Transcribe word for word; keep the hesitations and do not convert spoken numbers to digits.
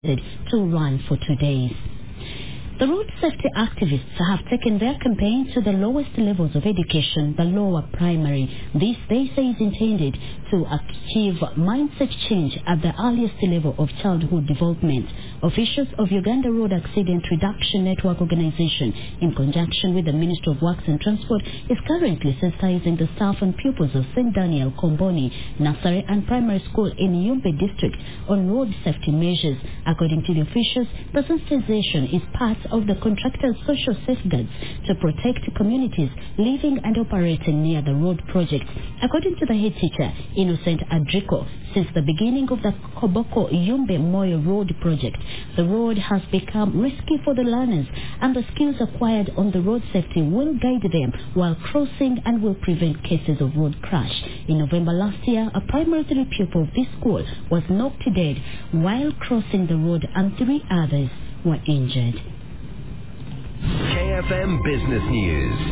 to run for two days. The road safety activists have taken their campaign to the lowest levels of education, the lower primary. This, they say, is intended to achieve mindset change at the earliest level of childhood development. Officials of Uganda Road Accident Reduction Network Organization, in conjunction with the Ministry of Works and Transport, is currently sensitizing the staff and pupils of Saint Daniel Komboni Nursery and Primary School in Yumbe District on road safety measures. According to the officials, the sensitization is part of the contractor's social safeguards to protect communities living and operating near the road project. According to the head teacher, Innocent Adrico, since the beginning of the Koboko Yumbe Moyo Road project, the road has become risky for the learners, and the skills acquired on the road safety will guide them while crossing and will prevent cases of road crash. In November last year, a primary three pupil of this school was knocked dead while crossing the road, and three others were injured. K F M Business News.